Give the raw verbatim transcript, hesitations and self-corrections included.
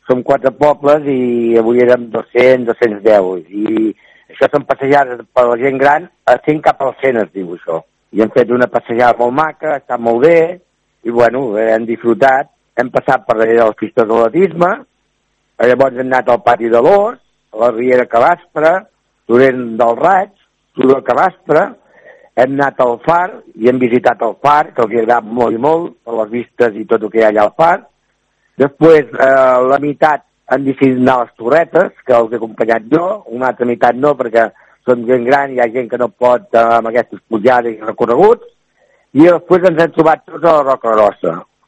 som quatre pobles i avui érem dos-cents, dos-cents deu. I això són passejades per la gent gran, a cent cap al cent es diu això. I hem fet una passejada molt maca, està molt bé, i bueno, hem disfrutat. Hem passat per darrere dels pistes d'atletisme, llavors hem anat al pati de l'Os, a la Riera Calaspra, Torrent del Raig, Turó Calaspra, hem anat al Far i hem visitat el Far, que els ha agradat molt i molt, per les vistes i tot el que hi ha allà al Far. Després, eh, la meitat han decidit anar a les Torretes, que els he acompanyat jo, una altra meitat no, perquè són gent gran i hi ha gent que no pot eh, amb aquestes pujades i recorreguts, i després ens hem trobat tots a la Roca Grossa.